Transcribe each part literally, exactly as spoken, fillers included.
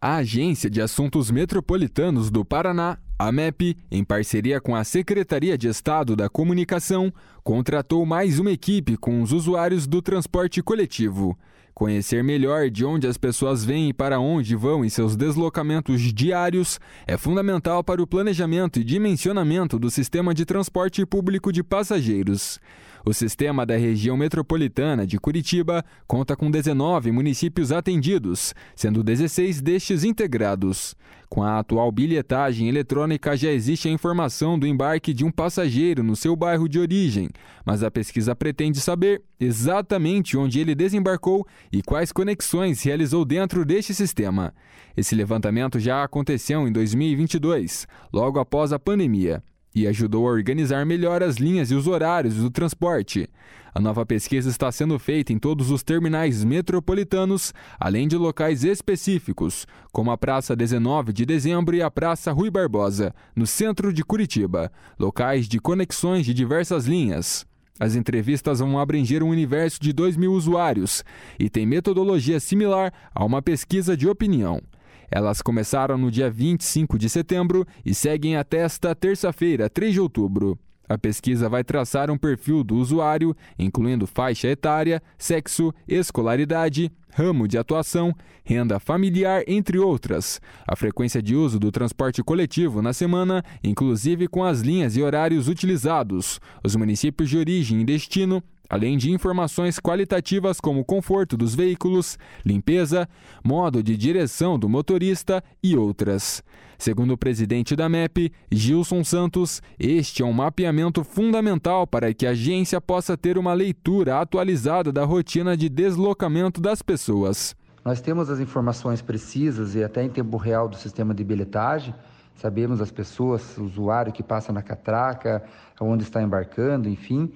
A Agência de Assuntos Metropolitanos do Paraná, a AMEP, em parceria com a Secretaria de Estado da Comunicação, contratou mais uma equipe com os usuários do transporte coletivo. Conhecer melhor de onde as pessoas vêm e para onde vão em seus deslocamentos diários é fundamental para o planejamento e dimensionamento do sistema de transporte público de passageiros. O sistema da região metropolitana de Curitiba conta com dezenove municípios atendidos, sendo dezesseis destes integrados. Com a atual bilhetagem eletrônica já existe a informação do embarque de um passageiro no seu bairro de origem, mas a pesquisa pretende saber exatamente onde ele desembarcou e quais conexões realizou dentro deste sistema. Esse levantamento já aconteceu em dois mil e vinte e dois, logo após a pandemia, e ajudou a organizar melhor as linhas e os horários do transporte. A nova pesquisa está sendo feita em todos os terminais metropolitanos, além de locais específicos, como a Praça dezenove de Dezembro e a Praça Rui Barbosa, no centro de Curitiba, locais de conexões de diversas linhas. As entrevistas vão abranger um universo de dois mil usuários e tem metodologia similar a uma pesquisa de opinião. Elas começaram no dia vinte e cinco de setembro e seguem até esta terça-feira, três de outubro. A pesquisa vai traçar um perfil do usuário, incluindo faixa etária, sexo, escolaridade, ramo de atuação, renda familiar, entre outras. A frequência de uso do transporte coletivo na semana, inclusive com as linhas e horários utilizados, os municípios de origem e destino, além de informações qualitativas como o conforto dos veículos, limpeza, modo de direção do motorista e outras. Segundo o presidente da AMEP, Gilson Santos, este é um mapeamento fundamental para que a agência possa ter uma leitura atualizada da rotina de deslocamento das pessoas. Nós temos as informações precisas e até em tempo real do sistema de bilhetagem. Sabemos as pessoas, o usuário que passa na catraca, onde está embarcando, enfim.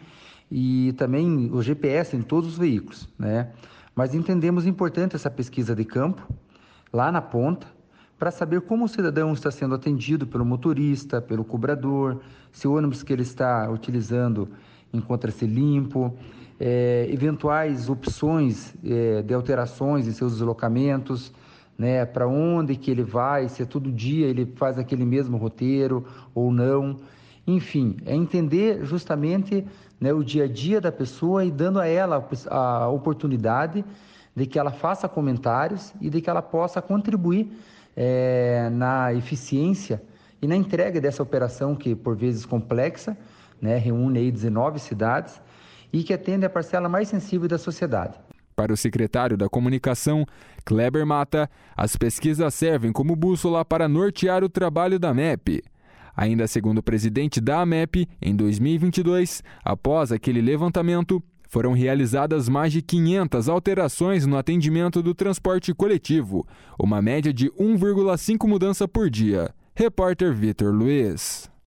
E também o G P S em todos os veículos, né? Mas entendemos importante essa pesquisa de campo, lá na ponta, para saber como o cidadão está sendo atendido pelo motorista, pelo cobrador, se o ônibus que ele está utilizando encontra-se limpo, é, eventuais opções é, de alterações em seus deslocamentos, né? Para onde que ele vai, se é todo dia ele faz aquele mesmo roteiro ou não. Enfim, é entender justamente, né, o dia a dia da pessoa e dando a ela a oportunidade de que ela faça comentários e de que ela possa contribuir é, na eficiência e na entrega dessa operação que, por vezes complexa, né, reúne aí dezenove cidades e que atende a parcela mais sensível da sociedade. Para o secretário da Comunicação, Kleber Mata, as pesquisas servem como bússola para nortear o trabalho da AMEP. Ainda segundo o presidente da AMEP, em dois mil e vinte e dois, após aquele levantamento, foram realizadas mais de quinhentas alterações no atendimento do transporte coletivo, uma média de um vírgula cinco mudança por dia. Repórter Vitor Luiz.